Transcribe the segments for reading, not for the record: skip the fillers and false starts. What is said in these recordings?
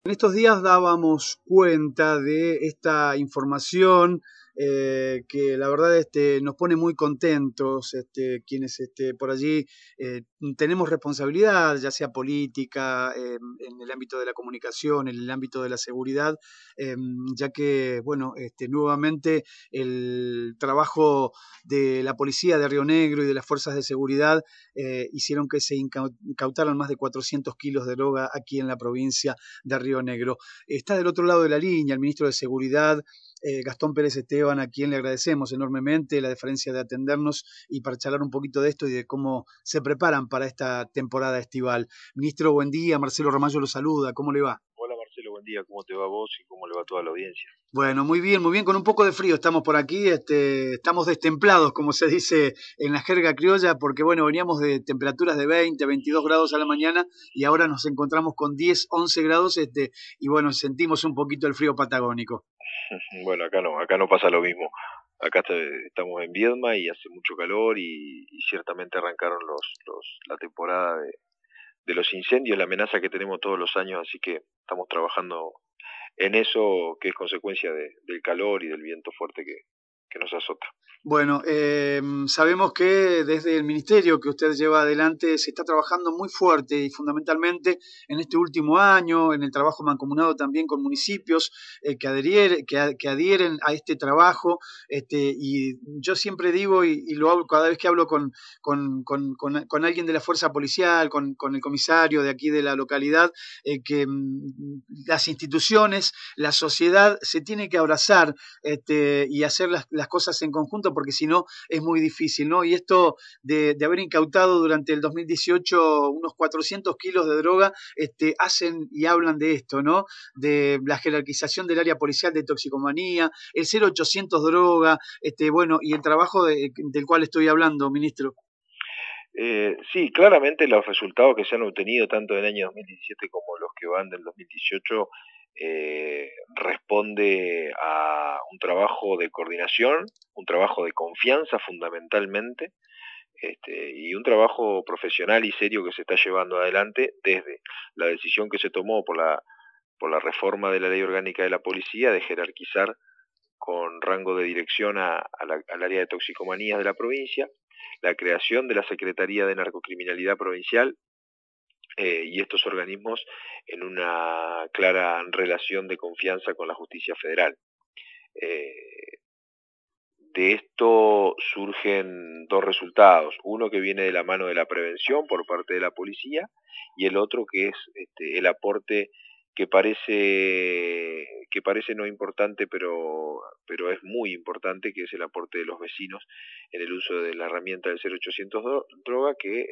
En estos días dábamos cuenta de esta información que la verdad nos pone muy contentos quienes por allí tenemos responsabilidad, ya sea política, en el ámbito de la comunicación, en el ámbito de la seguridad, eh, ya que, bueno, nuevamente el trabajo de la policía de Río Negro y de las fuerzas de seguridad hicieron que se incautaran más de 400 kilos de droga aquí en la provincia de Río Negro. Está del otro lado de la línea el ministro de Seguridad, Gastón Pérez Esteban, a quien le agradecemos enormemente la deferencia de atendernos y para charlar un poquito de esto y de cómo se preparan para esta temporada estival. Ministro, buen día. Marcelo Ramallo lo saluda. ¿Cómo le va? Hola Marcelo, buen día. ¿Cómo te va a vos y cómo le va a toda la audiencia? Bueno, muy bien, con un poco de frío estamos por aquí, estamos destemplados, como se dice en la jerga criolla, porque bueno, veníamos de temperaturas de 20, 22 grados a la mañana y ahora nos encontramos con 10, 11 grados, y bueno, sentimos un poquito el frío patagónico. Bueno, acá no pasa lo mismo. Estamos en Viedma y hace mucho calor y ciertamente arrancaron la temporada de los incendios, la amenaza que tenemos todos los años, así que estamos trabajando en eso que es consecuencia del calor y del viento fuerte que nos azota. Bueno, sabemos que desde el ministerio que usted lleva adelante se está trabajando muy fuerte y fundamentalmente en este último año, en el trabajo mancomunado también con municipios que adhieren a este trabajo. Y yo siempre digo, y lo hablo cada vez que hablo con alguien de la fuerza policial, con el comisario de aquí de la localidad, que las instituciones, la sociedad se tiene que abrazar y hacer las cosas en conjunto, porque si no es muy difícil, ¿no? Y esto de haber incautado durante el 2018 unos 400 kilos de droga, hacen y hablan de esto, ¿no? De la jerarquización del área policial de toxicomanía, el 0800 droga, bueno, y el trabajo del cual estoy hablando, ministro. Sí, claramente los resultados que se han obtenido tanto del año 2017 como los que van del 2018 responde a un trabajo de coordinación, un trabajo de confianza fundamentalmente, y un trabajo profesional y serio que se está llevando adelante desde la decisión que se tomó por la reforma de la ley orgánica de la policía de jerarquizar con rango de dirección al área de toxicomanías de la provincia, la creación de la Secretaría de Narcocriminalidad Provincial y estos organismos en una clara relación de confianza con la justicia federal. De esto surgen dos resultados, uno que viene de la mano de la prevención por parte de la policía y el otro que es el aporte que parece no importante, pero es muy importante, que es el aporte de los vecinos en el uso de la herramienta del 0800 droga, que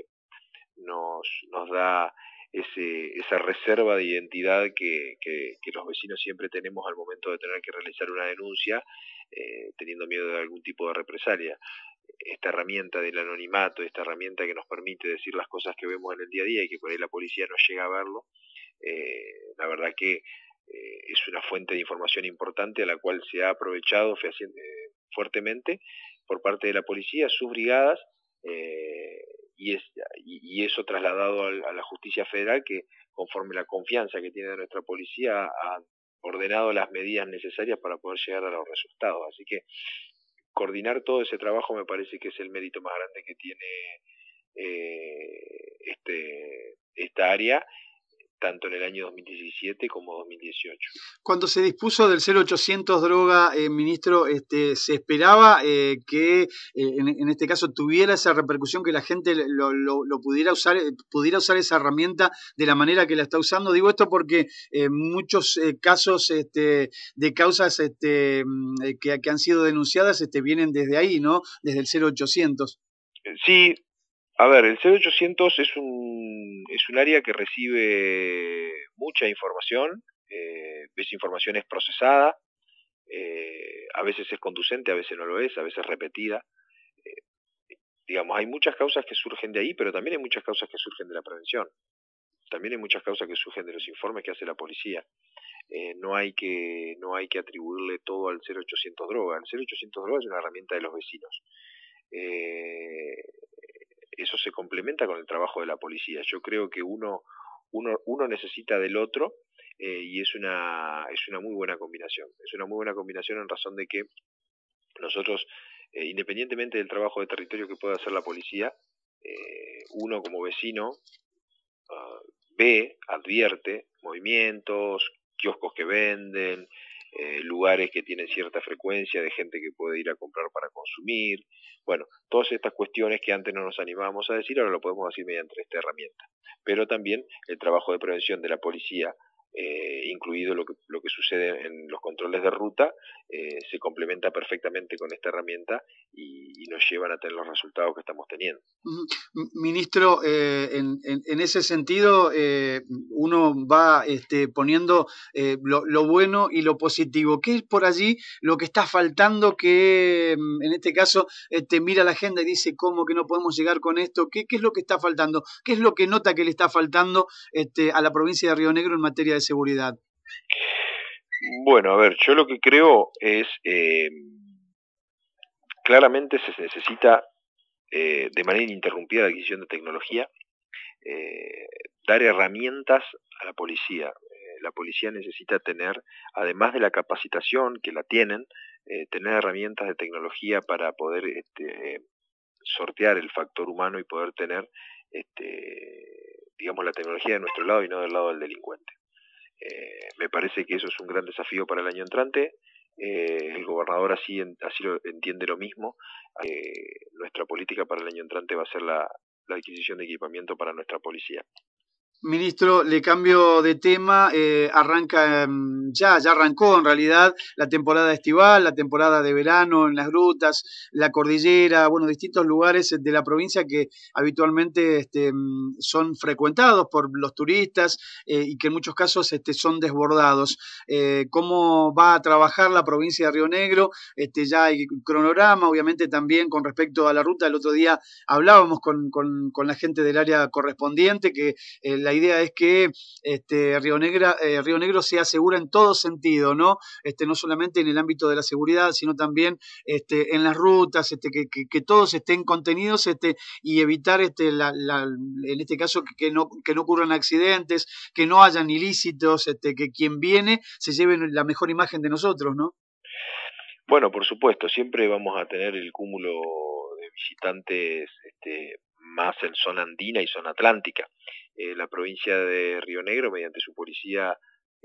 nos da esa reserva de identidad que los vecinos siempre tenemos al momento de tener que realizar una denuncia, teniendo miedo de algún tipo de represalia. Esta herramienta del anonimato, esta herramienta que nos permite decir las cosas que vemos en el día a día y que por ahí la policía no llega a verlo, la verdad que es una fuente de información importante a la cual se ha aprovechado fuertemente por parte de la policía, sus brigadas, eh, y eso trasladado a la justicia federal, que conforme la confianza que tiene de nuestra policía ha ordenado las medidas necesarias para poder llegar a los resultados. Así que coordinar todo ese trabajo me parece que es el mérito más grande que tiene esta área, tanto en el año 2017 como 2018. Cuando se dispuso del 0800 droga, ministro, se esperaba que en este caso tuviera esa repercusión, que la gente lo pudiera usar esa herramienta de la manera que la está usando. Digo esto porque muchos casos de causas que han sido denunciadas vienen desde ahí, ¿no? Desde el 0800. Sí, a ver, el 0800 es un área que recibe mucha información, esa información es procesada, a veces es conducente, a veces no lo es, a veces repetida. Digamos, hay muchas causas que surgen de ahí, pero también hay muchas causas que surgen de la prevención. También hay muchas causas que surgen de los informes que hace la policía. No hay que atribuirle todo al 0800 droga. El 0800 droga es una herramienta de los vecinos. Eh, Eso se complementa con el trabajo de la policía. Yo creo que uno necesita del otro y es una muy buena combinación. Es una muy buena combinación en razón de que nosotros, independientemente del trabajo de territorio que pueda hacer la policía, uno como vecino ve, advierte movimientos, kioscos que venden, lugares que tienen cierta frecuencia de gente que puede ir a comprar para consumir. Bueno, todas estas cuestiones que antes no nos animábamos a decir, ahora lo podemos decir mediante esta herramienta. Pero también el trabajo de prevención de la policía, incluido lo que sucede en los controles de ruta, se complementa perfectamente con esta herramienta y nos llevan a tener los resultados que estamos teniendo. Ministro, en ese sentido, uno va poniendo lo bueno y lo positivo. ¿Qué es por allí lo que está faltando que, en este caso, mira la agenda y dice cómo que no podemos llegar con esto? ¿Qué es lo que está faltando? ¿Qué es lo que nota que le está faltando a la provincia de Río Negro en materia de seguridad? Bueno, a ver, yo lo que creo es, claramente se necesita de manera ininterrumpida la adquisición de tecnología, eh, dar herramientas a la policía. La policía necesita tener, además de la capacitación que la tienen, tener herramientas de tecnología para poder sortear el factor humano y poder tener, digamos, la tecnología de nuestro lado y no del lado del delincuente. Me parece que eso es un gran desafío para el año entrante. El gobernador así lo entiende lo mismo. Nuestra política para el año entrante va a ser la adquisición de equipamiento para nuestra policía. Ministro, le cambio de tema, arranca, ya arrancó en realidad la temporada estival, la temporada de verano en las grutas, la cordillera, bueno, distintos lugares de la provincia que habitualmente son frecuentados por los turistas y que en muchos casos son desbordados. ¿Cómo va a trabajar la provincia de Río Negro? Ya hay cronograma, obviamente también con respecto a la ruta. El otro día hablábamos con la gente del área correspondiente que la idea es que Río Negro sea segura en todo sentido, ¿no? No solamente en el ámbito de la seguridad, sino también en las rutas, que todos estén contenidos y evitar, en este caso, que no ocurran accidentes, que no hayan ilícitos, que quien viene se lleve la mejor imagen de nosotros, ¿no? Bueno, por supuesto, siempre vamos a tener el cúmulo de visitantes más en zona andina y zona atlántica. La provincia de Río Negro, mediante su policía,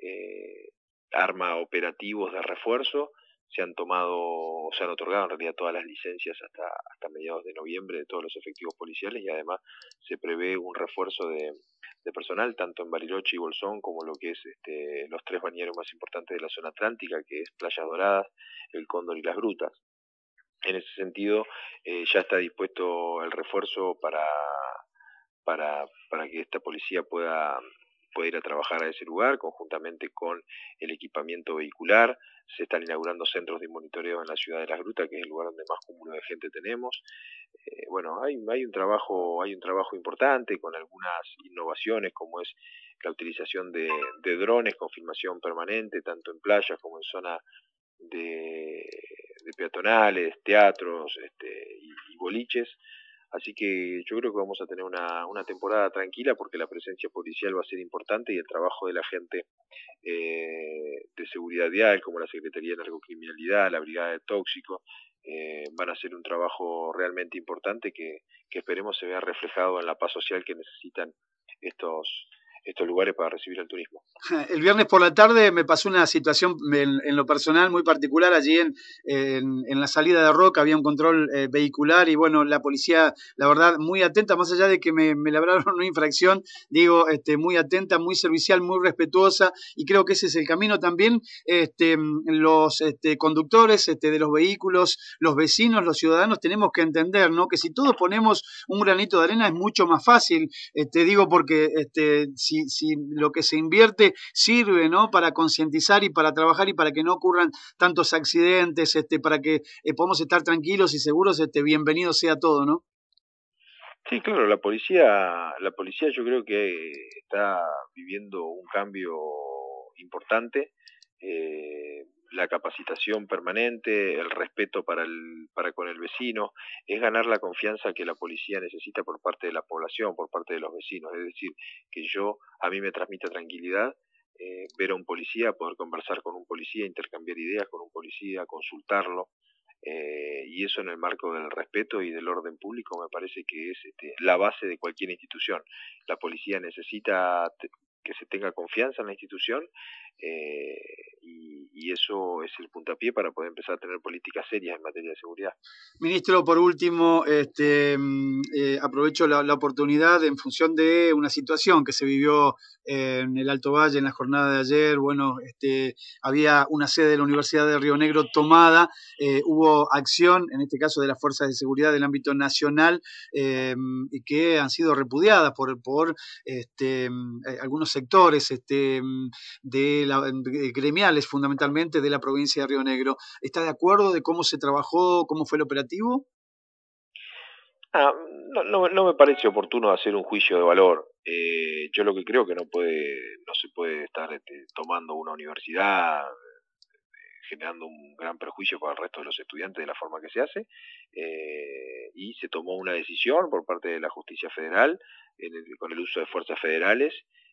arma operativos de refuerzo. Se han otorgado en realidad todas las licencias hasta mediados de noviembre de todos los efectivos policiales y además se prevé un refuerzo de personal tanto en Bariloche y Bolsón como lo que es los 3 bañeros más importantes de la zona atlántica, que es Playas Doradas, El Cóndor y Las Grutas. En ese sentido, ya está dispuesto el refuerzo para que esta policía pueda ir a trabajar a ese lugar conjuntamente con el equipamiento vehicular. Se están inaugurando centros de monitoreo en la ciudad de Las Grutas, que es el lugar donde más cúmulo de gente tenemos. Bueno, hay un trabajo importante con algunas innovaciones como es la utilización de drones con filmación permanente tanto en playas como en zona de peatonales, teatros y boliches. Así que yo creo que vamos a tener una temporada tranquila porque la presencia policial va a ser importante y el trabajo de la gente de seguridad vial, como la Secretaría de Narcocriminalidad, la Brigada de Tóxicos, van a hacer un trabajo realmente importante que esperemos se vea reflejado en la paz social que necesitan estos lugares para recibir el turismo. El viernes por la tarde me pasó una situación en lo personal muy particular. Allí en la salida de Roca había un control vehicular y bueno, la policía, la verdad, muy atenta, más allá de que me labraron una infracción, digo, muy atenta, muy servicial, muy respetuosa y creo que ese es el camino también. Los conductores de los vehículos, los vecinos, los ciudadanos tenemos que entender, ¿no? Que si todos ponemos un granito de arena es mucho más fácil. Digo porque si lo que se invierte sirve, ¿no? Para concientizar y para trabajar y para que no ocurran tantos accidentes, para que podamos estar tranquilos y seguros, bienvenido sea todo, ¿no? Sí, claro, la policía yo creo que está viviendo un cambio importante, la capacitación permanente, el respeto para con el vecino, es ganar la confianza que la policía necesita por parte de la población, por parte de los vecinos, es decir, que a mí me transmite tranquilidad ver a un policía, poder conversar con un policía, intercambiar ideas con un policía, consultarlo, y eso en el marco del respeto y del orden público me parece que es la base de cualquier institución. La policía necesita que se tenga confianza en la institución, y eso es el puntapié para poder empezar a tener políticas serias en materia de seguridad. Ministro, por último, aprovecho la oportunidad en función de una situación que se vivió en el Alto Valle en la jornada de ayer. Bueno, había una sede de la Universidad de Río Negro tomada, hubo acción, en este caso de las fuerzas de seguridad del ámbito nacional, y que han sido repudiadas por algunos sectores gremiales, fundamentalmente de la provincia de Río Negro. ¿Está de acuerdo de cómo se trabajó, cómo fue el operativo? No me parece oportuno hacer un juicio de valor. Yo lo que creo que no se puede estar tomando una universidad, generando un gran perjuicio para el resto de los estudiantes de la forma que se hace, y se tomó una decisión por parte de la justicia federal con el uso de fuerzas federales,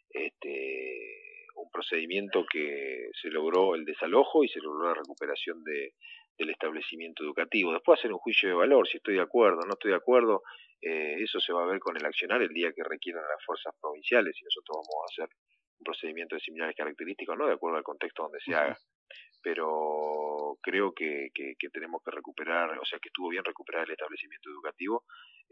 un procedimiento que se logró el desalojo y se logró la recuperación del establecimiento educativo. Después hacer un juicio de valor, si estoy de acuerdo o no estoy de acuerdo, eso se va a ver con el accionar el día que requieran las fuerzas provinciales, y nosotros vamos a hacer un procedimiento de similares características, no de acuerdo al contexto donde se haga. Pero creo que tenemos que recuperar, o sea, que estuvo bien recuperar el establecimiento educativo,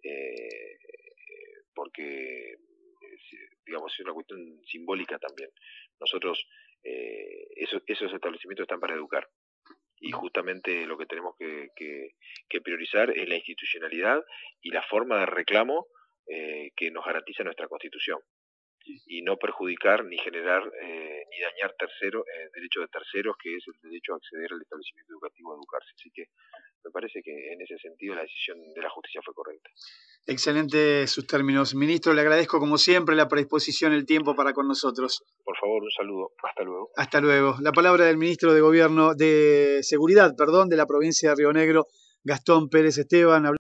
porque, digamos, es una cuestión simbólica también. Nosotros, esos establecimientos están para educar, y justamente lo que tenemos que priorizar es la institucionalidad y la forma de reclamo que nos garantiza nuestra Constitución, y no perjudicar ni generar ni dañar derechos de terceros, que es el derecho a acceder al establecimiento educativo a educarse. Así que me parece que en ese sentido la decisión de la justicia fue correcta. Excelente sus términos. Ministro, le agradezco como siempre la predisposición, el tiempo para con nosotros. Por favor, un saludo. Hasta luego. Hasta luego. La palabra del ministro de Seguridad, de la provincia de Río Negro, Gastón Pérez Esteban.